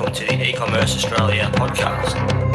welcome to the E-Commerce Australia podcast.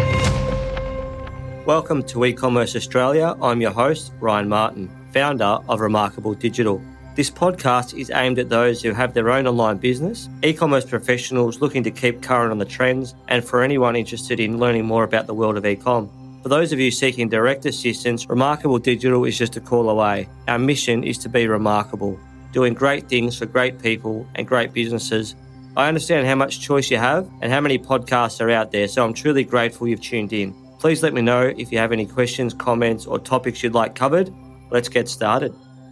Welcome to E-Commerce Australia. I'm your host, Ryan Martin, founder of Remarkable Digital. This podcast is aimed at those who have their own online business, e-commerce professionals looking to keep current on the trends, and for anyone interested in learning more about the world of e-com. For those of you seeking direct assistance, Remarkable Digital is just a call away. Our mission is to be remarkable, doing great things for great people and great businesses. I understand how much choice you have and how many podcasts are out there, so I'm truly grateful you've tuned in. Please let me know if you have any questions, comments, or topics you'd like covered. Let's get started.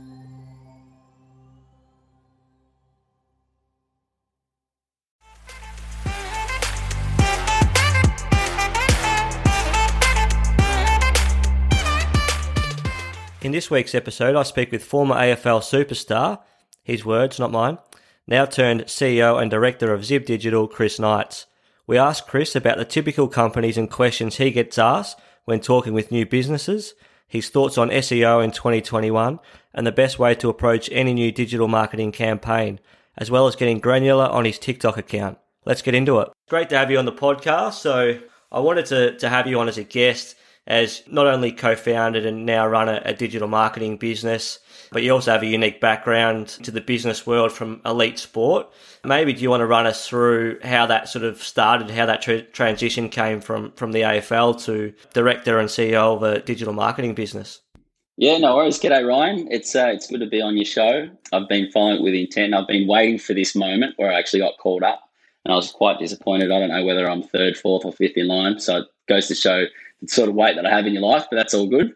In this week's episode, I speak with former AFL superstar, his words, not mine, now turned CEO and Director of Zip Digital, Chris Knights. We ask Chris about the typical companies and questions he gets asked when talking with new businesses, his thoughts on SEO in 2021, and the best way to approach any new digital marketing campaign, as well as getting granular on his TikTok account. Let's get into it. Great to have you on the podcast. So I wanted to have you on as a guest, as not only co-founded and now run a digital marketing business, but you also have a unique background to the business world from elite sport. Maybe do you want to run us through how that sort of started, how that transition came from the AFL to director and CEO of a digital marketing business? Yeah, no worries. G'day, Ryan. It's good to be on your show. I've been following it with intent. I've been waiting for this moment where I actually got called up, and I was quite disappointed. I don't know whether I'm third, fourth, or fifth in line. So it goes to show the sort of weight that I have in your life, but that's all good.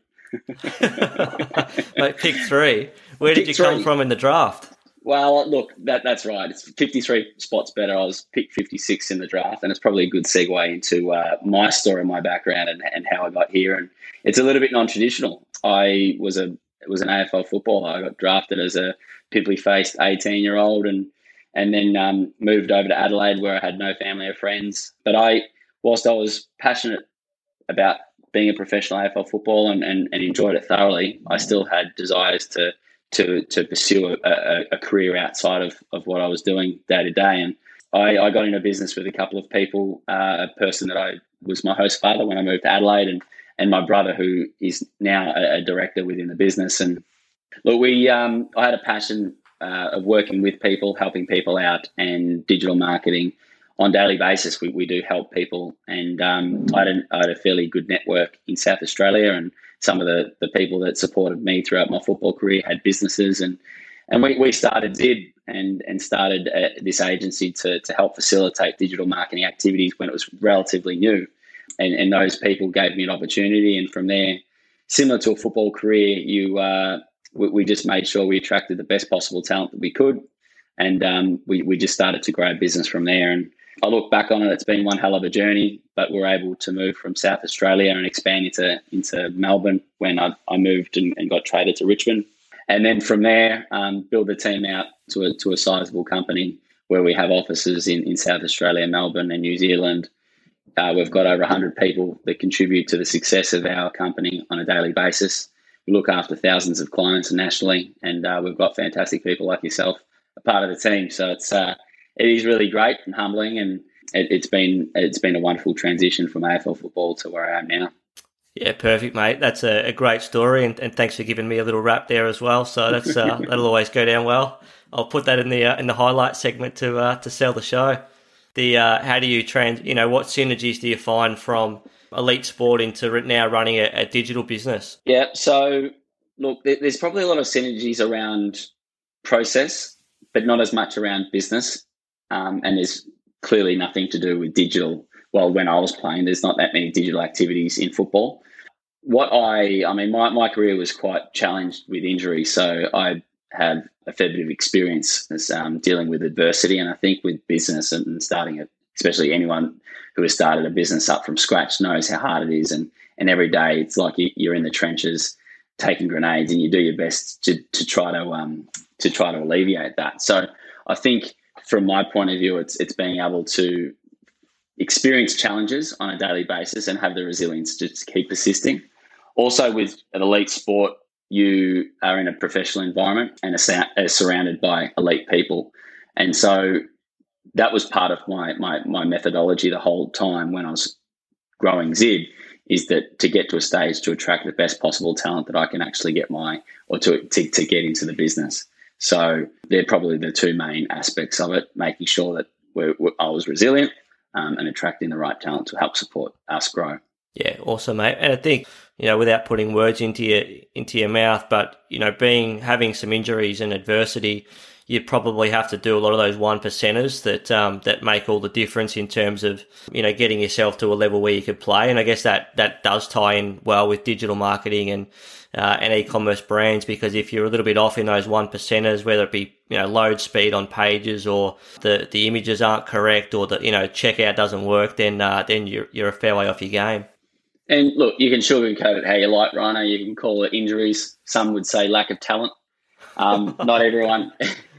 Like pick three. Where did you come from in the draft? Well, look, that's right. It's 53 spots better. I was picked 56 in the draft, and it's probably a good segue into my story, my background, and how I got here. And it's a little bit non-traditional. I was an AFL footballer. I got drafted as a pimply-faced 18-year-old, and then moved over to Adelaide, where I had no family or friends. But whilst I was passionate about being a professional AFL footballer and enjoyed it thoroughly, I still had desires to pursue a career outside of what I was doing day to day. And I got into business with a couple of people, a person that I was my host father when I moved to Adelaide, and my brother, who is now a director within the business. And look, I had a passion of working with people, helping people out, and digital marketing. On a daily basis, we do help people, and I had a fairly good network in South Australia, and some of the people that supported me throughout my football career had businesses, and we started Zip and started this agency to help facilitate digital marketing activities when it was relatively new, and those people gave me an opportunity, and from there, similar to a football career, we just made sure we attracted the best possible talent that we could, and we just started to grow a business from there. And I look back on it, it's been one hell of a journey, but we're able to move from South Australia and expand into Melbourne when I moved and got traded to Richmond. And then from there, build the team out to a sizable company where we have offices in South Australia, Melbourne and New Zealand. We've got over 100 people that contribute to the success of our company on a daily basis. We look after thousands of clients nationally, and we've got fantastic people like yourself a part of the team. So it is really great and humbling, and it's been a wonderful transition from AFL football to where I am now. Yeah, perfect, mate. That's a great story, and thanks for giving me a little rap there as well. So that's that'll always go down well. I'll put that in the highlight segment to sell the show. How do you what synergies do you find from elite sport into now running a digital business? Yeah, so look, there's probably a lot of synergies around process, but not as much around business. And there's clearly nothing to do with digital. Well, when I was playing, there's not that many digital activities in football. My career was quite challenged with injury, so I have a fair bit of experience as dealing with adversity. And I think with business and starting especially anyone who has started a business up from scratch knows how hard it is. And every day it's like you're in the trenches taking grenades, and you do your best to try to alleviate that. So I think, from my point of view, it's being able to experience challenges on a daily basis and have the resilience to just keep persisting. Also, with an elite sport, you are in a professional environment and are surrounded by elite people. And so that was part of my methodology the whole time when I was growing Zib, is that to get to a stage to attract the best possible talent that I can actually get to get into the business. So they're probably the two main aspects of it, making sure that I was resilient and attracting the right talent to help support us grow. Yeah, awesome, mate. And I think, without putting words into your mouth, but, having some injuries and adversity, you probably have to do a lot of those 1%ers that make all the difference in terms of, getting yourself to a level where you could play. And I guess that does tie in well with digital marketing and e-commerce brands, because if you're a little bit off in those 1%ers, whether it be, load speed on pages or the images aren't correct or the, checkout doesn't work, then you're a fair way off your game. And look, you can sugarcoat it how you like, Rhino. You can call it injuries. Some would say lack of talent. Not everyone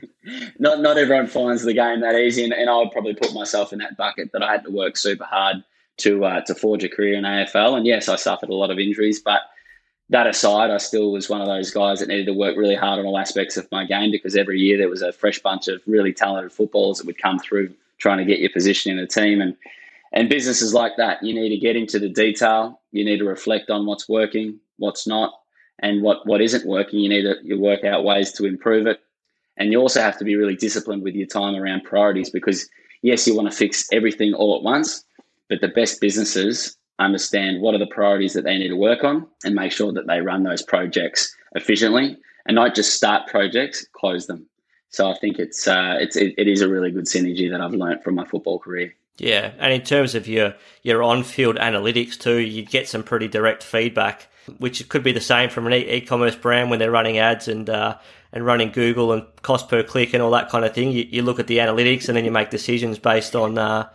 finds the game that easy, and I would probably put myself in that bucket, that I had to work super hard to forge a career in AFL. And yes, I suffered a lot of injuries, but that aside, I still was one of those guys that needed to work really hard on all aspects of my game, because every year there was a fresh bunch of really talented footballers that would come through trying to get your position in a team. And businesses like that, you need to get into the detail. You need to reflect on what's working, what's not, and what isn't working. You need to work out ways to improve it. And you also have to be really disciplined with your time around priorities, because yes, you want to fix everything all at once, but the best businesses understand what are the priorities that they need to work on and make sure that they run those projects efficiently and not just start projects, close them. So I think it is a really good synergy that I've learned from my football career. Yeah, and in terms of your on-field analytics too, you get some pretty direct feedback, which could be the same from an e-commerce brand when they're running ads and running Google and cost per click and all that kind of thing. You look at the analytics and then you make decisions based on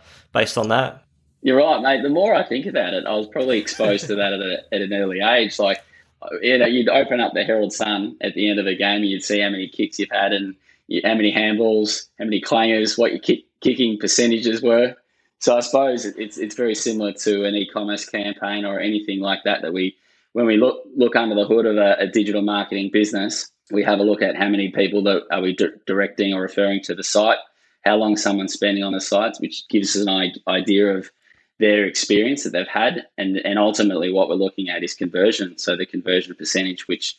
that. You're right, mate. The more I think about it, I was probably exposed to that at an early age. Like, you'd open up the Herald Sun at the end of the game and you'd see how many kicks you've had and how many handballs, how many clangers, what your kicking percentages were. So I suppose it's very similar to an e-commerce campaign or anything like that when we look under the hood of a digital marketing business, we have a look at how many people that are we directing or referring to the site, how long someone's spending on the sites, which gives us an idea of their experience that they've had, and ultimately what we're looking at is conversion. So the conversion percentage, which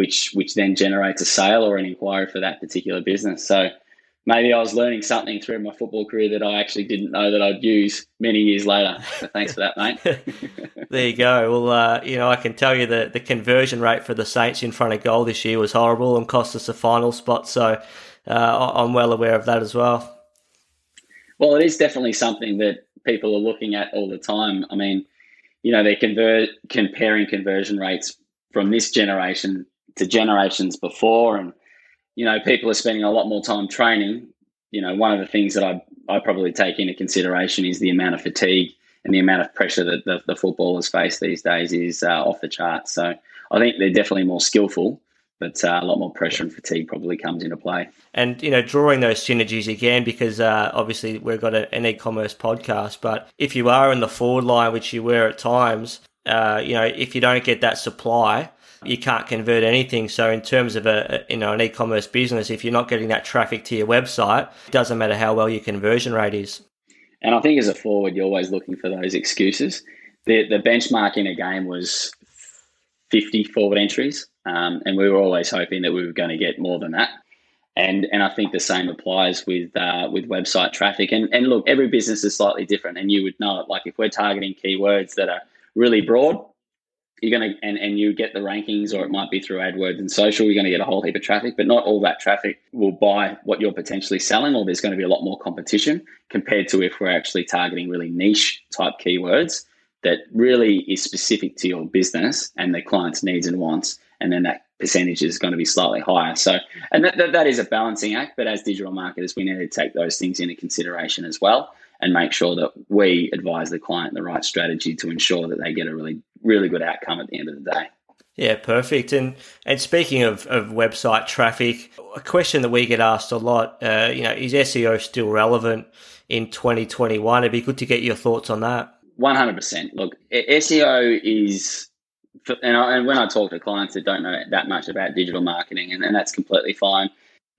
then generates a sale or an inquiry for that particular business. So maybe I was learning something through my football career that I actually didn't know that I'd use many years later. So thanks for that, mate. There you go. Well, I can tell you that the conversion rate for the Saints in front of goal this year was horrible and cost us a final spot. So I'm well aware of that as well. Well, it is definitely something that people are looking at all the time. I mean, they're comparing conversion rates from this generation to generations before, and people are spending a lot more time training. One of the things that I probably take into consideration is the amount of fatigue and the amount of pressure that the footballers face these days is off the charts. So I think they're definitely more skillful, but a lot more pressure and fatigue probably comes into play. And, drawing those synergies again, because obviously we've got an e-commerce podcast, but if you are in the forward line, which you were at times, if you don't get that supply, you can't convert anything. So in terms of an e-commerce business, if you're not getting that traffic to your website, it doesn't matter how well your conversion rate is. And I think as a forward, you're always looking for those excuses. The benchmark in a game was 50 forward entries, and we were always hoping that we were going to get more than that. And I think the same applies with website traffic. And look, every business is slightly different, and you would know it. Like if we're targeting keywords that are really broad, you're going to, and you get the rankings, or it might be through AdWords and social, you're going to get a whole heap of traffic, but not all that traffic will buy what you're potentially selling, or there's going to be a lot more competition compared to if we're actually targeting really niche type keywords that really is specific to your business and the client's needs and wants, and then that percentage is going to be slightly higher. So, and that is a balancing act, but as digital marketers, we need to take those things into consideration as well and make sure that we advise the client the right strategy to ensure that they get a really, really good outcome at the end of the day. Yeah, perfect. And speaking of website traffic, a question that we get asked a lot, is SEO still relevant in 2021? It'd be good to get your thoughts on that. 100%. Look, SEO is, and when I talk to clients that don't know that much about digital marketing, and that's completely fine,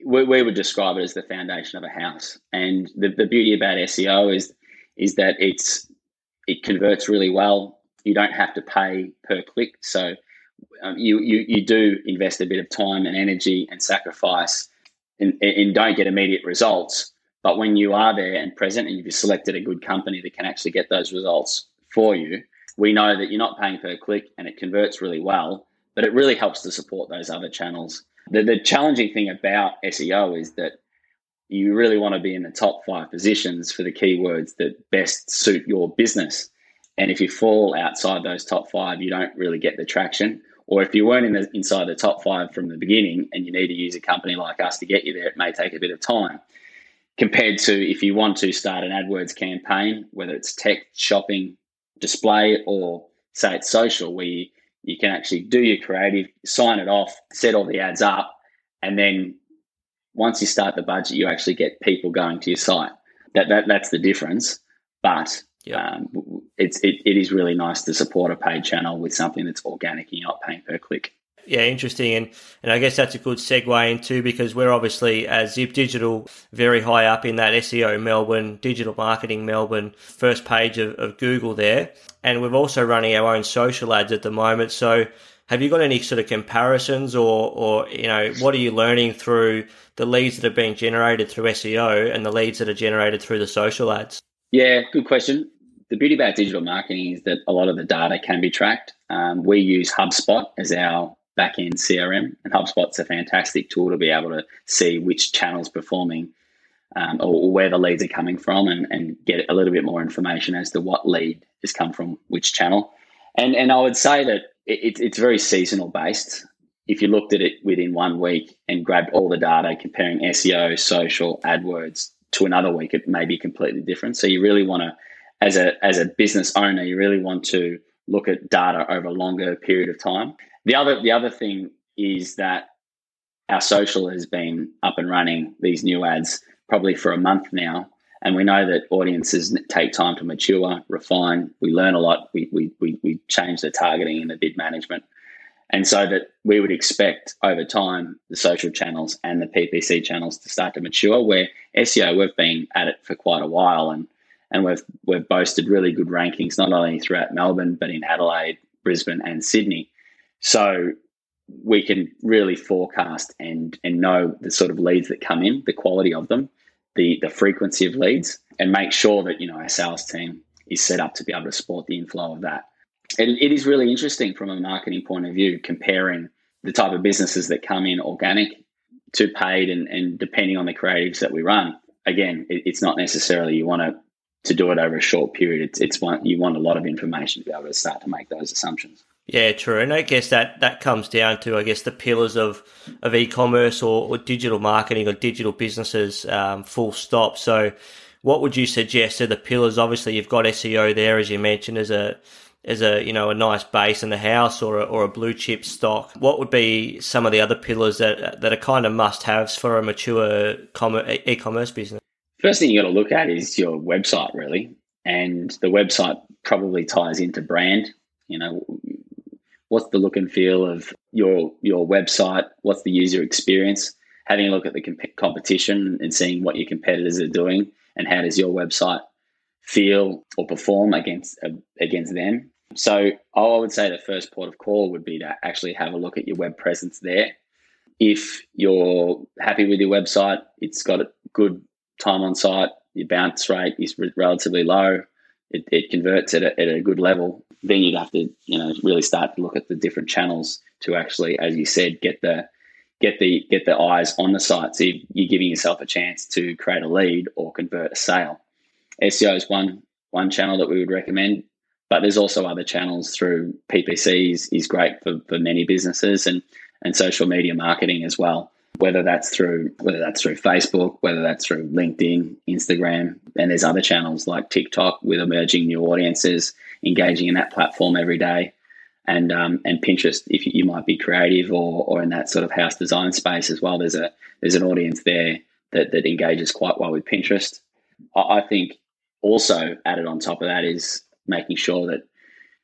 we would describe it as the foundation of a house. And the beauty about SEO is that it converts really well. You don't have to pay per click. So you do invest a bit of time and energy and sacrifice and don't get immediate results. But when you are there and present and you've selected a good company that can actually get those results for you, we know that you're not paying per click and it converts really well, but it really helps to support those other channels. The challenging thing about SEO is that you really want to be in the top 5 positions for the keywords that best suit your business. And if you fall outside those top 5, you don't really get the traction. Or if you weren't inside the top 5 from the beginning and you need to use a company like us to get you there, it may take a bit of time. Compared to if you want to start an AdWords campaign, whether it's tech, shopping, display, or say it's social, where you can actually do your creative, sign it off, set all the ads up, and then once you start the budget, you actually get people going to your site. That's the difference. But it is really nice to support a paid channel with something that's organic and you're not paying per click. Yeah, interesting. And I guess that's a good segue into, because we're obviously, as Zip Digital, very high up in that SEO Melbourne, digital marketing Melbourne, first page of Google there. And we're also running our own social ads at the moment. So have you got any sort of comparisons or what are you learning through the leads that are being generated through SEO and the leads that are generated through the social ads? Yeah, good question. The beauty about digital marketing is that a lot of the data can be tracked. We use HubSpot as our back-end CRM, and HubSpot's a fantastic tool to be able to see which channel's performing or where the leads are coming from and get a little bit more information as to what lead has come from which channel. And I would say that it's very seasonal based. If you looked at it within 1 week and grabbed all the data comparing SEO, social, AdWords to another week, it may be completely different. So you really want to, as a business owner, you really want to look at data over a longer period of time. The other thing is that our social has been up and running, these new ads, probably for a month now. And we know that audiences take time to mature, refine. We learn a lot. We change the targeting and the bid management. And so that we would expect over time the social channels and the PPC channels to start to mature, where SEO, we've been at it for quite a while and we've boasted really good rankings, not only throughout Melbourne, but in Adelaide, Brisbane and Sydney. So we can really forecast and know the sort of leads that come in, the quality of them, the frequency of leads, and make sure that, our sales team is set up to be able to support the inflow of that. And it is really interesting from a marketing point of view, comparing the type of businesses that come in organic to paid and depending on the creatives that we run. Again, it's not necessarily you want to do it over a short period. You want a lot of information to be able to start to make those assumptions. Yeah, true. And I guess that comes down to, the pillars of e-commerce or digital marketing or digital businesses, full stop. So what would you suggest are the pillars? Obviously, you've got SEO there, as you mentioned, as a a nice base in the house or a blue chip stock. What would be some of the other pillars that are kind of must-haves for a mature e-commerce business? First thing you got to look at is your website, really. And the website probably ties into brand. What's the look and feel of your website? What's the user experience? Having a look at the competition and seeing what your competitors are doing and how does your website feel or perform against them. So I would say the first port of call would be to actually have a look at your web presence there. If you're happy with your website, it's got a good time on site, your bounce rate is relatively low, it converts at a good level, then you'd have to really start to look at the different channels to actually, as you said, get the eyes on the site. So you're giving yourself a chance to create a lead or convert a sale. SEO is one channel that we would recommend, but there's also other channels through PPCs is great for many businesses and social media marketing as well. Whether that's through Facebook, whether that's through LinkedIn, Instagram, and there's other channels like TikTok with emerging new audiences engaging in that platform every day, and Pinterest if you might be creative or in that sort of house design space as well. There's an audience there that engages quite well with Pinterest. I think also added on top of that is making sure that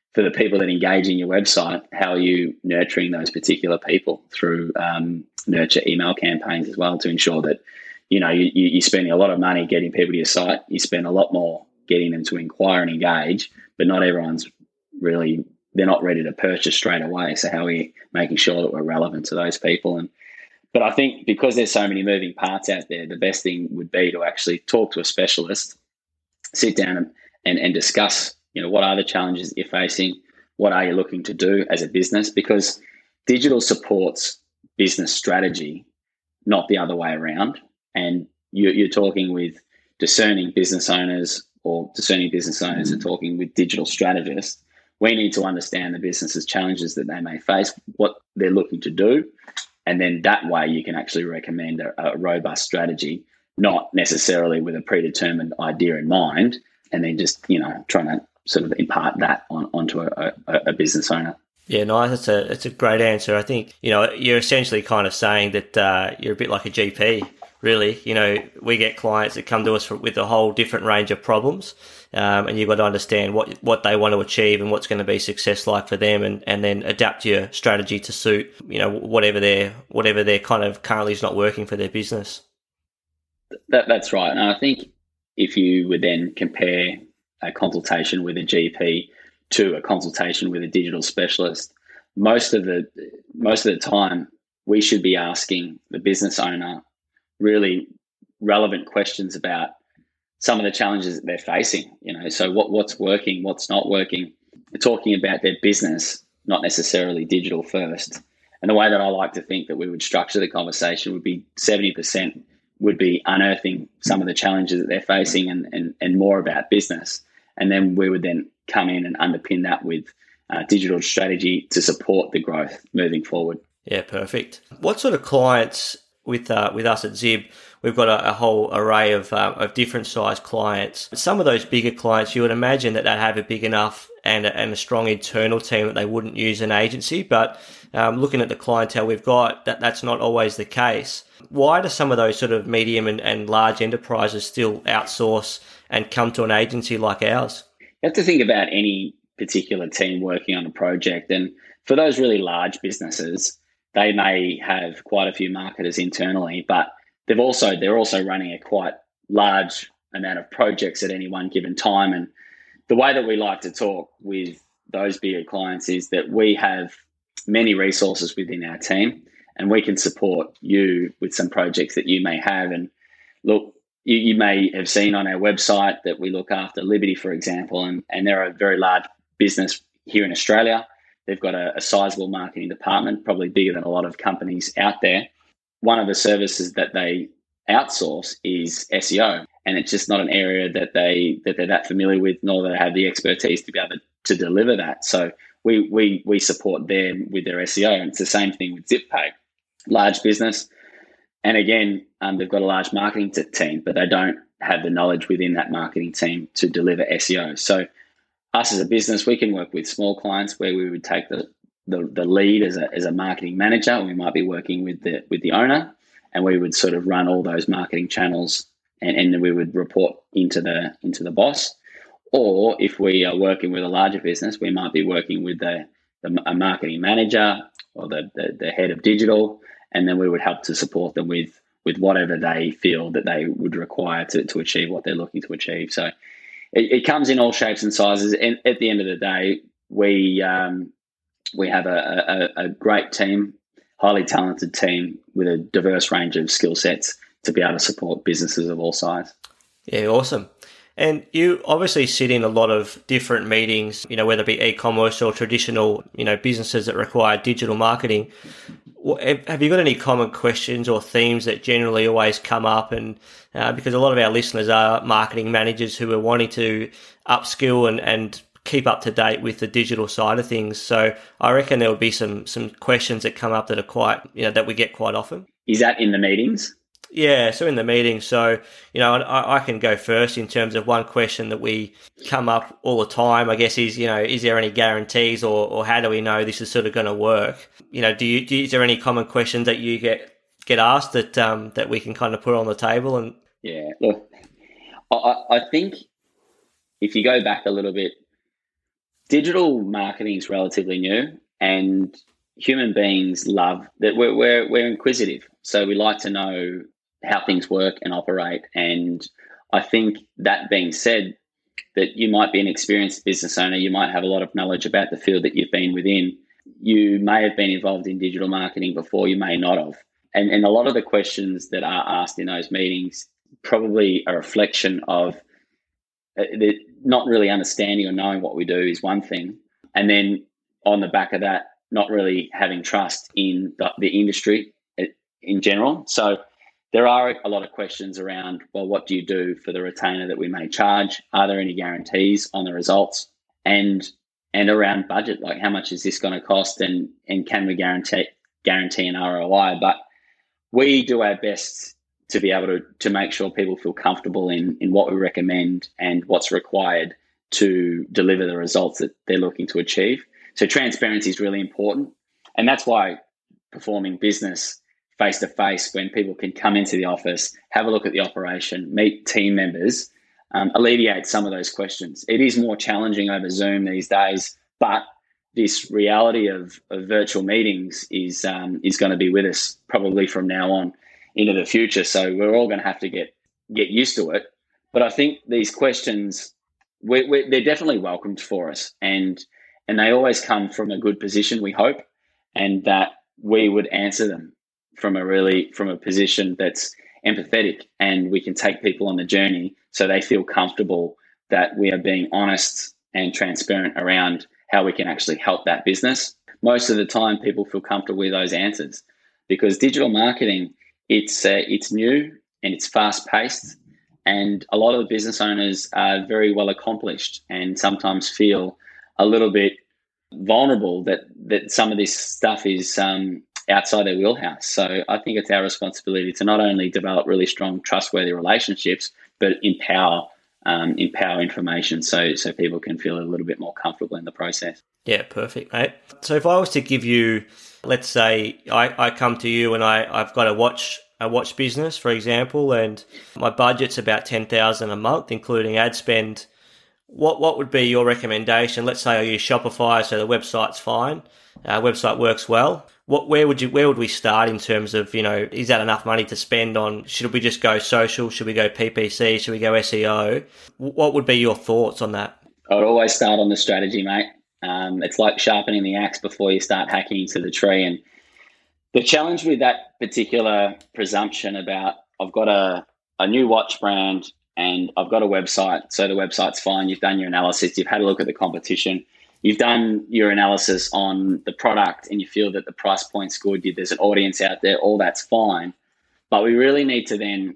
for the people that engage in your website, how are you nurturing those particular people through nurture email campaigns as well to ensure that, you're spending a lot of money getting people to your site. You spend a lot more getting them to inquire and engage, but not everyone's really, they're not ready to purchase straight away. So how are we making sure that we're relevant to those people? But I think because there's so many moving parts out there, the best thing would be to actually talk to a specialist, sit down and discuss, what are the challenges that you're facing? What are you looking to do as a business? Because digital supports business strategy, not the other way around. And you're talking with discerning business owners, or discerning business owners are talking with digital strategists. We need to understand the business's challenges that they may face, what they're looking to do, and then that way you can actually recommend a robust strategy, not necessarily with a predetermined idea in mind, and then just, trying to sort of impart that onto a business owner. Yeah, nice. It's a great answer. I think, you're essentially kind of saying that you're a bit like a GP, really. We get clients that come to us with a whole different range of problems, and you've got to understand what they want to achieve and what's going to be success like for them, and then adapt your strategy to suit, whatever their kind of currently is not working for their business. That's right. And I think if you would then compare a consultation with a GP to a consultation with a digital specialist, most of the time we should be asking the business owner really relevant questions about some of the challenges that they're facing. So what's working, what's not working. We're talking about their business, not necessarily digital first. And the way that I like to think that we would structure the conversation would be 70% would be unearthing some of the challenges that they're facing and more about business. And then we would then come in and underpin that with digital strategy to support the growth moving forward. Yeah, perfect. What sort of clients with us at Zib? We've got a whole array of different size clients. Some of those bigger clients, you would imagine that they have a big enough and a strong internal team that they wouldn't use an agency. But looking at the clientele we've got, that's not always the case. Why do some of those sort of medium and large enterprises still outsource and come to an agency like ours? You have to think about any particular team working on a project. And for those really large businesses, they may have quite a few marketers internally, but they're also running a quite large amount of projects at any one given time. And the way that we like to talk with those bigger clients is that we have many resources within our team, and we can support you with some projects that you may have. And look, you may have seen on our website that we look after Liberty, for example, and they're a very large business here in Australia. They've got a sizable marketing department, probably bigger than a lot of companies out there. One of the services that they outsource is SEO, and it's just not an area that they're that familiar with, nor that they have the expertise to be able to deliver that. So we support them with their SEO, and it's the same thing with ZipPay. Large business, and again, they've got a large marketing team, but they don't have the knowledge within that marketing team to deliver SEO. So us as a business, we can work with small clients where we would take the lead as a marketing manager, and we might be working with the owner, and we would sort of run all those marketing channels, and then we would report into the boss. Or if we are working with a larger business, we might be working with a marketing manager or the head of digital, and then we would help to support them with whatever they feel that they would require to achieve what they're looking to achieve. So it comes in all shapes and sizes. And at the end of the day, we have a great team, highly talented team with a diverse range of skill sets to be able to support businesses of all sizes. Yeah, awesome. And you obviously sit in a lot of different meetings, whether it be e-commerce or traditional, businesses that require digital marketing. Have you got any common questions or themes that generally always come up? And because a lot of our listeners are marketing managers who are wanting to upskill and keep up to date with the digital side of things. So I reckon there would be some questions that come up that are quite, that we get quite often. Is that in the meetings? Yeah, so in the meeting. So, I can go first in terms of one question that we come up all the time, I guess, is, is there any guarantees or how do we know this is sort of going to work? Is there any common questions that you get asked that we can kind of put on the table? And yeah, look, I think if you go back a little bit Digital marketing is relatively new, and human beings love that. We're inquisitive, so we like to know how things work and operate. And I think, that being said, that you might be an experienced business owner, you might have a lot of knowledge about the field that you've been within. You may have been involved in digital marketing before, you may not have. And a lot of the questions that are asked in those meetings probably a reflection of not really understanding or knowing what we do is one thing. And then on the back of that, not really having trust in the industry in general. So there are a lot of questions around, well, what do you do for the retainer that we may charge? Are there any guarantees on the results? And around budget, like how much is this going to cost, and can we guarantee an ROI? But we do our best to be able to make sure people feel comfortable in what we recommend and what's required to deliver the results that they're looking to achieve. So transparency is really important. And that's why performing business face-to-face, when people can come into the office, have a look at the operation, meet team members, alleviate some of those questions. It is more challenging over Zoom these days, but this reality of virtual meetings is going to be with us probably from now on into the future. So we're all going to have to get used to it. But I think these questions, they're definitely welcomed for us, and they always come from a good position, we hope, and that we would answer them from a position that's empathetic, and we can take people on the journey so they feel comfortable that we are being honest and transparent around how we can actually help that business. Most of the time, people feel comfortable with those answers, because digital marketing, it's new and it's fast paced, and a lot of the business owners are very well accomplished and sometimes feel a little bit vulnerable that some of this stuff is outside their wheelhouse. So I think it's our responsibility to not only develop really strong, trustworthy relationships, but empower information so people can feel a little bit more comfortable in the process. Yeah, perfect, mate. So if I was to give you, let's say I come to you and I've got a watch business, for example, and my budget's about $10,000 a month, including ad spend. What would be your recommendation? Let's say I use Shopify, so the website's fine, website works well. Where would we start in terms of, is that enough money to spend on? Should we just go social? Should we go PPC? Should we go SEO? What would be your thoughts on that? I'd always start on the strategy, mate. It's like sharpening the axe before you start hacking into the tree. And the challenge with that particular presumption about, I've got a new watch brand and I've got a website, so the website's fine. You've done your analysis, you've had a look at the competition, you've done your analysis on the product, and you feel that the price point's good, there's an audience out there, all that's fine. But we really need to then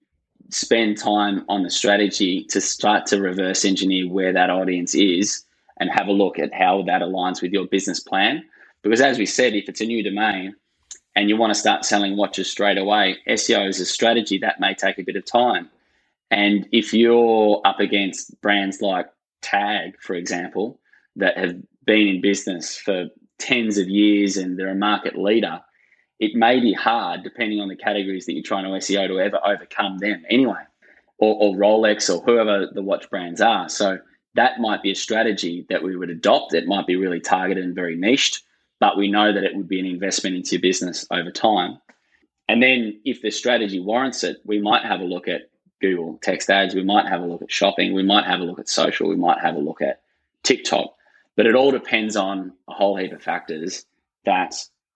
spend time on the strategy to start to reverse engineer where that audience is and have a look at how that aligns with your business plan. Because as we said, if it's a new domain and you want to start selling watches straight away, SEO is a strategy that may take a bit of time. And if you're up against brands like Tag, for example, that have been in business for tens of years and they're a market leader, it may be hard, depending on the categories that you're trying to SEO, to ever overcome them anyway, or Rolex or whoever the watch brands are. So that might be a strategy that we would adopt. It might be really targeted and very niched, but we know that it would be an investment into your business over time. And then if the strategy warrants it, we might have a look at Google text ads, we might have a look at shopping, we might have a look at social, we might have a look at TikTok. But it all depends on a whole heap of factors that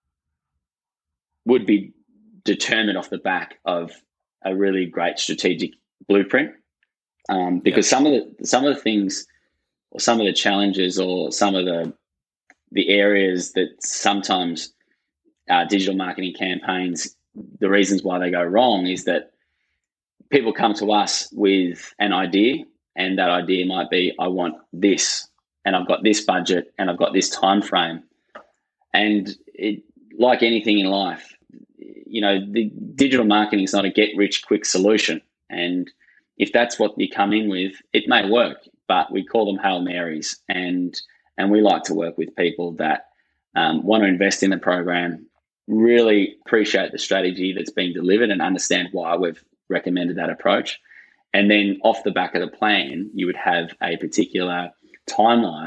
would be determined off the back of a really great strategic blueprint. Because some of the things, or some of the challenges, or some of the areas that sometimes digital marketing campaigns, the reasons why they go wrong is that people come to us with an idea, and that idea might be, I want this, and I've got this budget, and I've got this time frame. And like anything in life, the digital marketing is not a get-rich-quick solution. And if that's what you come in with, it may work, but we call them Hail Marys. And we like to work with people that want to invest in the program, really appreciate the strategy that's being delivered, and understand why we've recommended that approach. And then off the back of the plan, you would have a particular timeline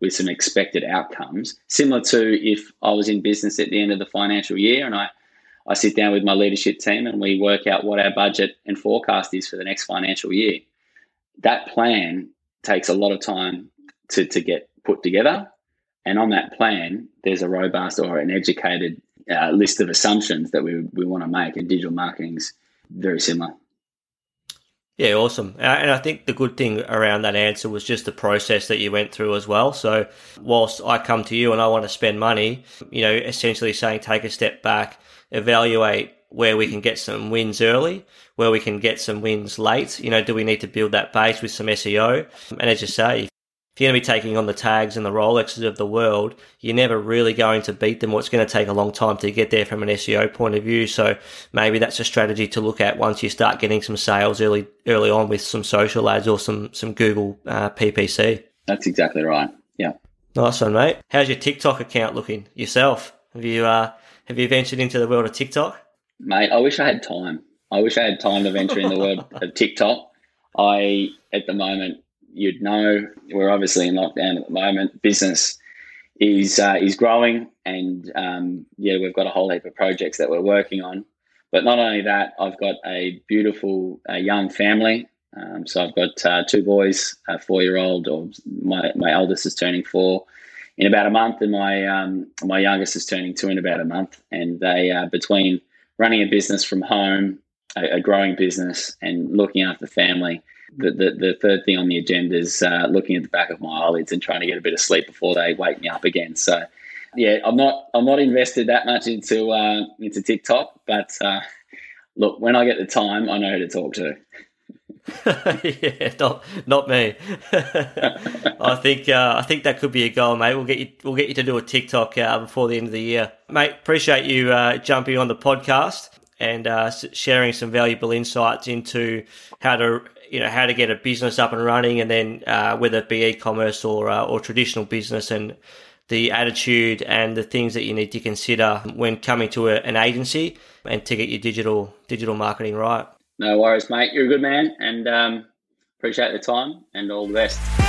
some expected outcomes, similar to if I was in business at the end of the financial year and I sit down with my leadership team and we work out what our budget and forecast is for the next financial year. That plan takes a lot of time to get put together. And on that plan, there's a robust or an educated list of assumptions that we want to make, and digital marketing's very similar. Yeah, awesome. And I think the good thing around that answer was just the process that you went through as well. So whilst I come to you and I want to spend money, essentially saying take a step back, evaluate where we can get some wins early, where we can get some wins late. Do we need to build that base with some SEO? And as you say, if you're going to be taking on the Tags and the Rolexes of the world, you're never really going to beat them, or it's going to take a long time to get there from an SEO point of view. So maybe that's a strategy to look at once you start getting some sales early on with some social ads or some Google PPC. That's exactly right. Yeah. Nice one, mate. How's your TikTok account looking yourself? Have you ventured into the world of TikTok? Mate, I wish I had time. I wish I had time to venture in the world of TikTok. At the moment, you'd know we're obviously in lockdown at the moment. Business is growing, and we've got a whole heap of projects that we're working on. But not only that, I've got a beautiful young family. So I've got 2 boys, a 4-year-old, or my eldest is turning 4 in about a month, and my youngest is turning 2 in about a month. And they between running a business from home, a growing business, and looking after the family. The third thing on the agenda is looking at the back of my eyelids and trying to get a bit of sleep before they wake me up again. So, yeah, I'm not invested that much into TikTok, but look, when I get the time, I know who to talk to. Yeah, not me. I think that could be a goal, mate. We'll get you to do a TikTok before the end of the year, mate. Appreciate you jumping on the podcast and sharing some valuable insights into how to get a business up and running, and then whether it be e-commerce or traditional business, and the attitude and the things that you need to consider when coming to an agency and to get your digital marketing right. No worries, mate. You're a good man, and appreciate the time, and all the best.